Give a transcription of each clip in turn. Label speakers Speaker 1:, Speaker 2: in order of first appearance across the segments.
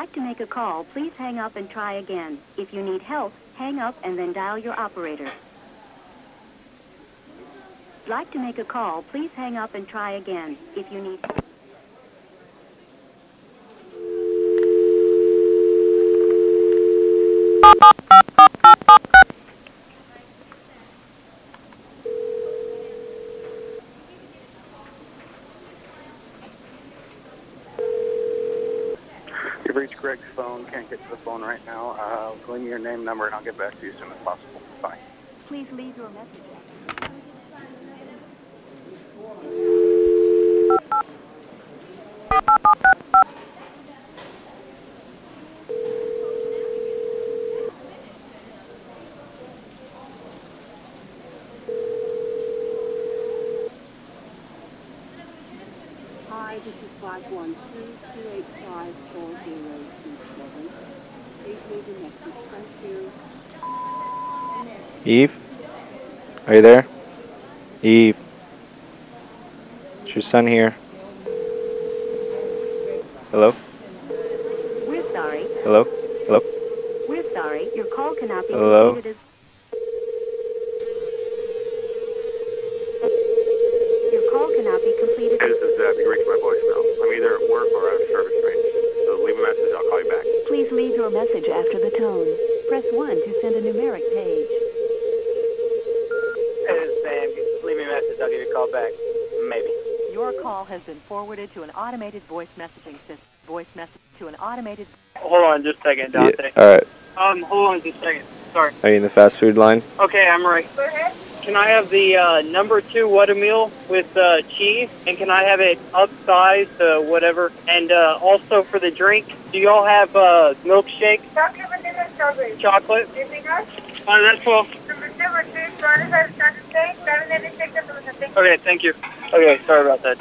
Speaker 1: like to make a call, please hang up and try again. If you need help, hang up and then dial your operator. Like to make a call, please hang up and try again. If you need...
Speaker 2: You've reached Greg's phone. Can't get to the phone right now. Leave me your name, number, and I'll get back to you as soon as possible. Bye.
Speaker 1: Please leave your message.
Speaker 3: Hi, this is 512-285-4027. Please leave a message. Thank you.
Speaker 4: Eve? Are you there? Eve? Is your son here? Hello?
Speaker 1: We're sorry.
Speaker 4: Hello? Hello?
Speaker 1: We're sorry. Your call cannot be
Speaker 4: Hello?
Speaker 1: completed as... Your call cannot be completed
Speaker 2: Hey, this is Zeb. You reached my voicemail. I'm either at work or out of service range. So leave a message. I'll call you back.
Speaker 1: Please leave your message after the tone. Press 1 to send a numeric page.
Speaker 5: Hey, this is Sam. Leave me a message. I'll give you a call back. Maybe.
Speaker 6: Your call has been forwarded to an automated voice messaging system. Hold
Speaker 5: on just a second, Dante.
Speaker 4: Yeah, alright.
Speaker 5: Hold on just a second. Sorry.
Speaker 4: Are you in the fast food line?
Speaker 5: Okay, I'm right. Can I have the number 2 Whatameal with cheese? And can I have it upsized to whatever? And also for the drink, do y'all have milkshake?
Speaker 7: Chocolate, vanilla, strawberry.
Speaker 5: Chocolate?
Speaker 7: Anything else?
Speaker 5: That's all. Okay, thank you. Okay, sorry about that.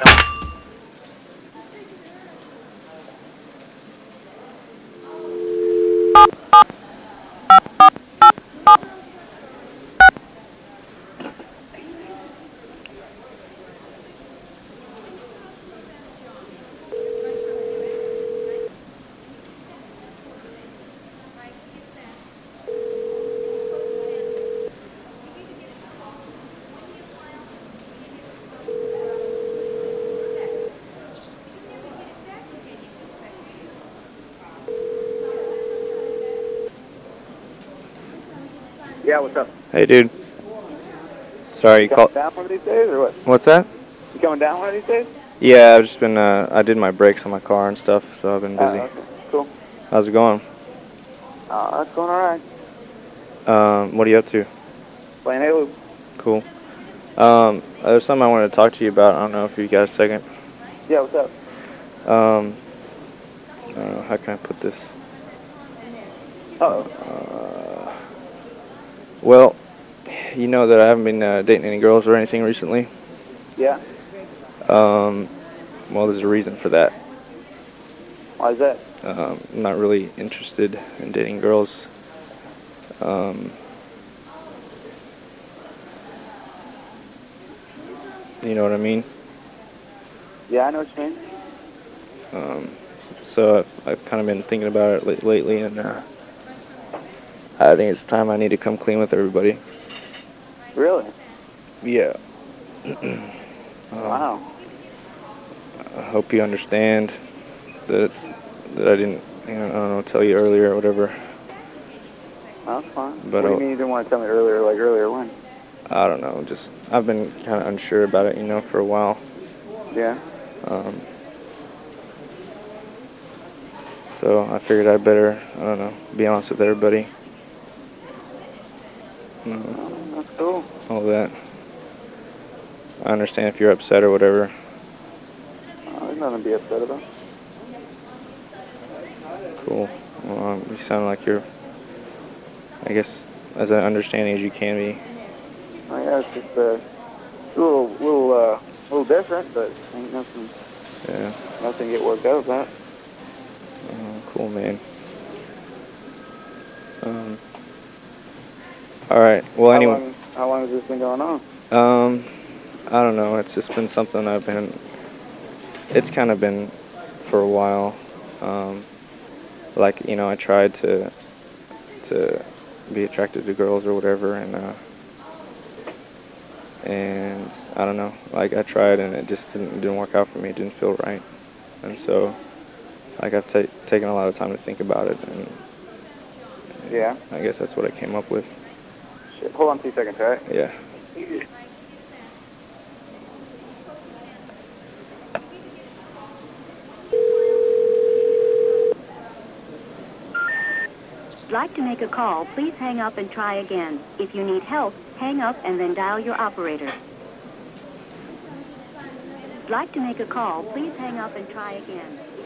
Speaker 2: Yeah, what's up?
Speaker 4: Hey, dude. Sorry, you called...
Speaker 2: down one of these days, or what?
Speaker 4: What's that?
Speaker 2: You coming down one of these days?
Speaker 4: Yeah, I've just been, I did my brakes on my car and stuff, so I've been busy.
Speaker 2: Okay, cool.
Speaker 4: How's it going?
Speaker 2: That's going all right.
Speaker 4: What are you up to?
Speaker 2: Playing Halo.
Speaker 4: Cool. There's something I wanted to talk to you about. I don't know if you got a second.
Speaker 2: Yeah, what's up?
Speaker 4: I don't know, how can I put this?
Speaker 2: Uh-oh.
Speaker 4: Well, you know that I haven't been dating any girls or anything recently.
Speaker 2: Yeah?
Speaker 4: Well, there's a reason for that.
Speaker 2: Why is that?
Speaker 4: I'm not really interested in dating girls. You know what I mean?
Speaker 2: Yeah, I know what you mean.
Speaker 4: So I've kind of been thinking about it lately, and I think it's time I need to come clean with everybody.
Speaker 2: Really?
Speaker 4: Yeah.
Speaker 2: Wow.
Speaker 4: I hope you understand that I didn't, I don't know, tell you earlier or whatever.
Speaker 2: That's fine.
Speaker 4: But
Speaker 2: what do you mean you didn't want to tell me earlier, like earlier when?
Speaker 4: I don't know, just, I've been kind of unsure about it, for a while.
Speaker 2: Yeah?
Speaker 4: So I figured I'd better, I don't know, be honest with everybody.
Speaker 2: That's cool.
Speaker 4: All that. I understand if you're upset or whatever.
Speaker 2: There's nothing to be upset about.
Speaker 4: Cool. Well, you sound like you're, I guess, as understanding as you can be.
Speaker 2: Oh, yeah, it's just a little different, but ain't nothing.
Speaker 4: Yeah.
Speaker 2: Nothing to get worked out about.
Speaker 4: Cool, man. All right. Well, anyway.
Speaker 2: How long has this been going on?
Speaker 4: I don't know. It's just been something it's kind of been for a while. like, you know, I tried to be attracted to girls or whatever, and I don't know, like I tried and it just didn't work out for me. It didn't feel right, and so like I've taken a lot of time to think about it, and
Speaker 2: Yeah.
Speaker 4: I guess that's what I came up with.
Speaker 2: Shit. Hold on 2 seconds, all right?
Speaker 4: Yeah.
Speaker 1: Like to make a call, please hang up and try again. If you need help, hang up and then dial your operator. Like to make a call, please hang up and try again.